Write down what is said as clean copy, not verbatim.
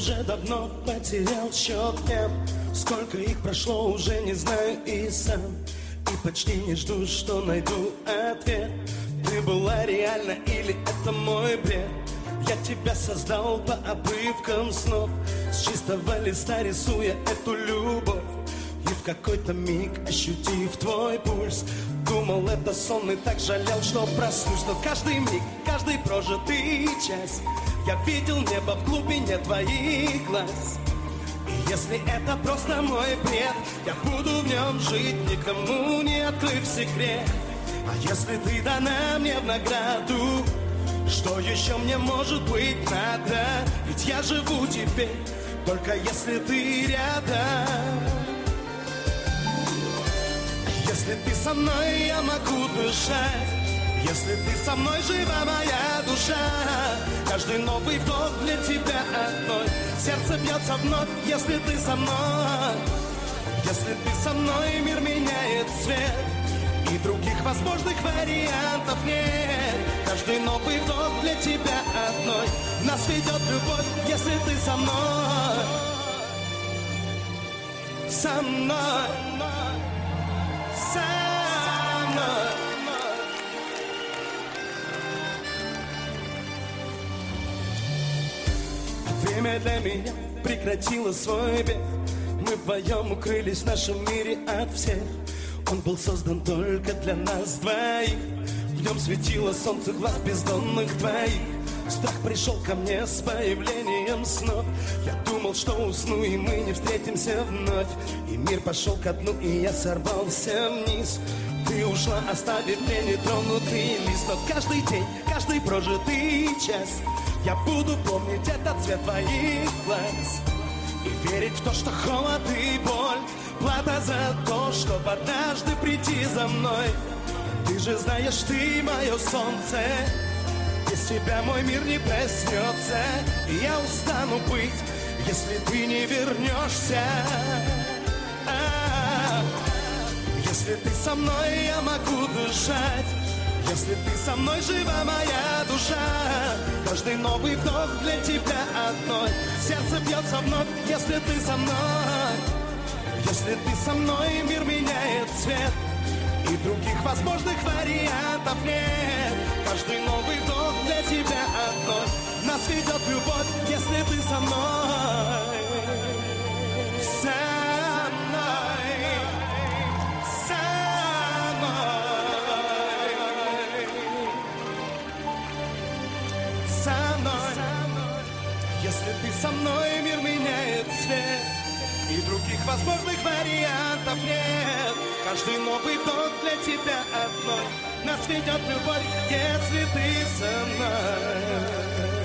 уже давно потерял счет тем, сколько их прошло, уже не знаю и сам. И почти не жду, что найду ответ. Ты была реальна или это мой бред? Я тебя создал по обрывкам снов, с чистого листа рисуя эту любовь. И в какой-то миг, ощутив твой пульс, думал, это сон, и так жалел, что проснусь. Но каждый миг, каждый прожитый час я видел небо в глубине твоих глаз. И если это просто мой бред, я буду в нем жить, никому не открыв секрет. А если ты дана мне в награду, что еще мне может быть надо? Ведь я живу теперь, только если ты рядом. Если ты со мной, я могу дышать. Если ты со мной, жива моя душа. Каждый новый вдох для тебя одной. Сердце бьется вновь, если ты со мной. Если ты со мной, мир меняет цвет, и других возможных вариантов нет. Каждый новый вдох для тебя одной. Нас ведет любовь, если ты со мной. Со мной. Со мной. Время для меня прекратило свой бег. Мы вдвоем укрылись в нашем мире от всех. Он был создан только для нас двоих. В нем светило солнце глаз бездонных твоих. Страх пришел ко мне с появлением снов. Я думал, что усну, и мы не встретимся вновь. И мир пошел ко дну, и я сорвался вниз. Ты ушла, оставив мне нетронутый лист. Но каждый день, каждый прожитый час я буду помнить этот цвет твоих глаз. И верить в то, что холод и боль плата за то, чтобы однажды прийти за мной. Ты же знаешь, ты мое солнце. Без тебя мой мир не проснется. И я устану быть, если ты не вернешься. Если ты со мной, я могу дышать. Если ты со мной, жива моя душа. Каждый новый вдох для тебя одной. Сердце бьется вновь, если ты со мной. Если ты со мной, мир меняет цвет, и других возможных вариантов нет. Каждый новый вдох для тебя одной. Нас ведет любовь, если ты со мной. Со мной. Со мной. Со мной. Если ты со мной, мир меняет цвет, и других возможных вариантов нет. Каждый новый вдох для тебя одной. Нас ведет любовь, если ты со мной.